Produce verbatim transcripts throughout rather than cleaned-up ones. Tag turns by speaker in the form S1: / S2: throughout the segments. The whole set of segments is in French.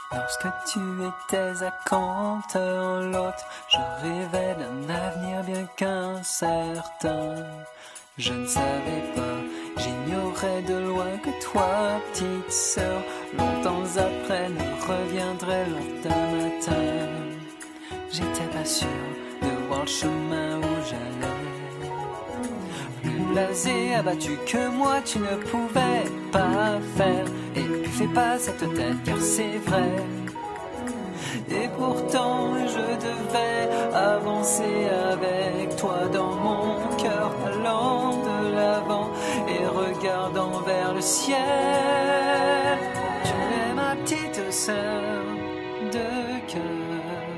S1: Lorsque tu étais à Canterlot, je rêvais d'un avenir bien qu'incertain. Je ne savais pas, j'ignorais de loin que toi, petite sœur, longtemps après nous reviendrait l'heure d'un matin. J'étais pas sûr de voir le chemin où j'allais. Plus blasé, abattu que moi, tu ne pouvais pas faire. Et ne fais pas cette tête, car c'est vrai. Et pourtant je devais avancer avec toi dans mon cœur, allant de l'avant et regardant vers le ciel. Tu es ma petite sœur de cœur.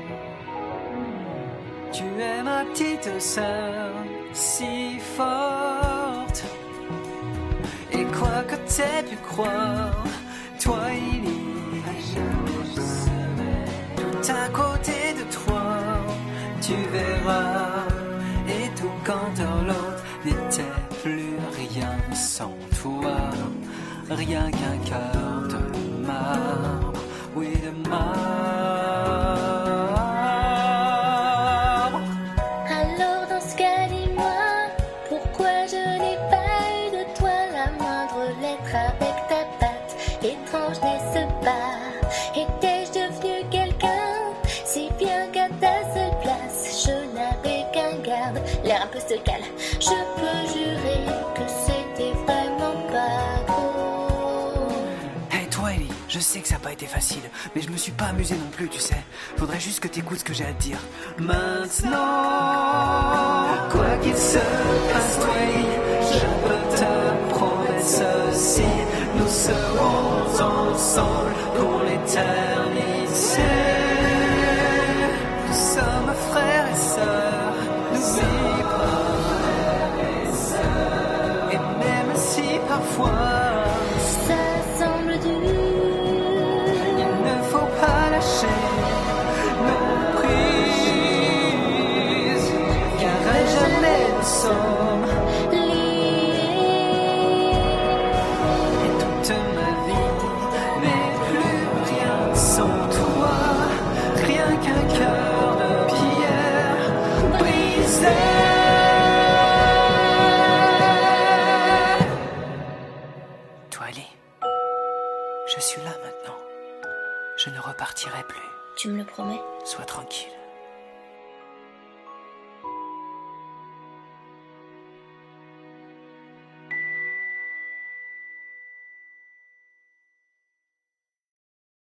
S1: Tu es ma petite sœur si forte. Et quoi que t'aies pu croire, toi il y à côté de toi, tu verras. Et tout Canterlot n'était plus rien sans toi, rien qu'un cœur de marbre, oui de marbre.
S2: Alors dans ce cas dis-moi, pourquoi je n'ai pas eu de toi la moindre lettre avec ta patte étrange n'est-ce pas? Étais-je devenu quelqu'un si bien qu'à ta seule place je n'avais qu'un garde, l'air un peu stocal. Je peux jurer que c'était vraiment pas gros.
S1: Hey toi Ellie, je sais que ça n'a pas été facile, mais je me suis pas amusé non plus, tu sais. Faudrait juste que t'écoutes ce que j'ai à te dire. Maintenant, quoi qu'il se passe, toi Ellie, je peux te promettre ceci. Nous serons ensemble pour l'éternité. Nous sommes frères et sœurs, n'oublie pas. Et même si parfois
S2: Ça semble dur,
S1: il ne faut pas lâcher nos prises, car à jamais nous sommes
S2: liés.
S1: et toute ma vie n'est plus rien sans toi, rien qu'un cœur de pierre brisé. Toi, Ali, je suis là maintenant. Je ne repartirai plus.
S2: Tu me le promets?
S1: Sois tranquille.